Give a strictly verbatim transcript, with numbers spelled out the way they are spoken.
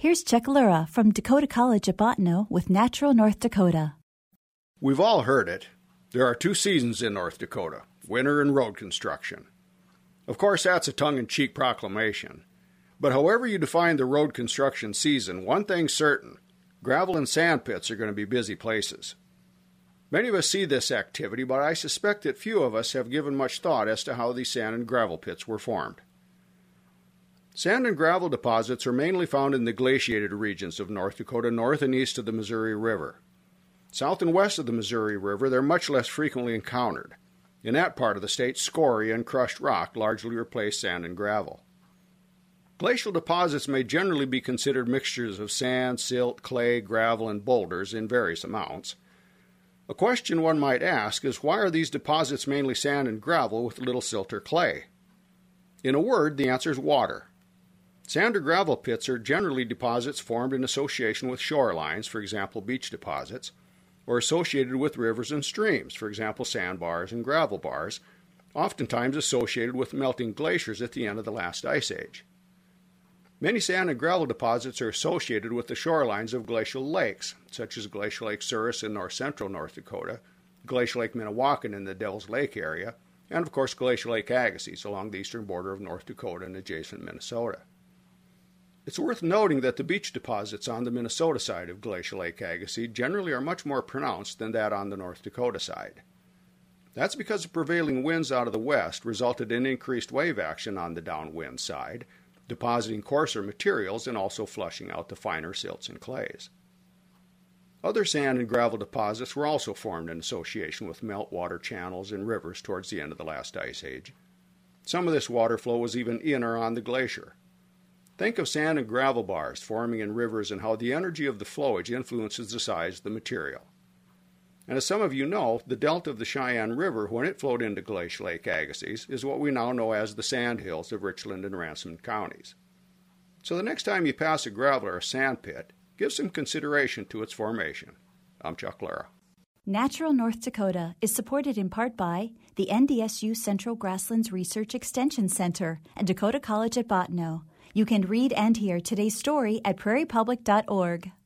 Here's Chuck Lura from Dakota College at Bottineau with Natural North Dakota. We've all heard it. There are two seasons in North Dakota, winter and road construction. Of course, that's a tongue-in-cheek proclamation. But however you define the road construction season, one thing's certain: gravel and sand pits are going to be busy places. Many of us see this activity, but I suspect that few of us have given much thought as to how these sand and gravel pits were formed. Sand and gravel deposits are mainly found in the glaciated regions of North Dakota, north and east of the Missouri River. South and west of the Missouri River, they're much less frequently encountered. In that part of the state, scoria and crushed rock largely replace sand and gravel. Glacial deposits may generally be considered mixtures of sand, silt, clay, gravel, and boulders in various amounts. A question one might ask is, why are these deposits mainly sand and gravel with little silt or clay? In a word, the answer is water. Sand or gravel pits are generally deposits formed in association with shorelines, for example, beach deposits, or associated with rivers and streams, for example, sandbars and gravel bars, oftentimes associated with melting glaciers at the end of the last ice age. Many sand and gravel deposits are associated with the shorelines of glacial lakes, such as Glacial Lake Souris in north-central North Dakota, Glacial Lake Minnewakan in the Devils Lake area, and of course Glacial Lake Agassiz along the eastern border of North Dakota and adjacent Minnesota. It's worth noting that the beach deposits on the Minnesota side of Glacial Lake Agassiz generally are much more pronounced than that on the North Dakota side. That's because the prevailing winds out of the west resulted in increased wave action on the downwind side, depositing coarser materials and also flushing out the finer silts and clays. Other sand and gravel deposits were also formed in association with meltwater channels and rivers towards the end of the last ice age. Some of this water flow was even in or on the glacier. Think of sand and gravel bars forming in rivers and how the energy of the flowage influences the size of the material. And as some of you know, the delta of the Cheyenne River, when it flowed into Glacial Lake Agassiz, is what we now know as the Sand Hills of Richland and Ransom counties. So the next time you pass a gravel or a sand pit, give some consideration to its formation. I'm Chuck Lura. Natural North Dakota is supported in part by the N D S U Central Grasslands Research Extension Center and Dakota College at Bottineau. You can read and hear today's story at prairie public dot org.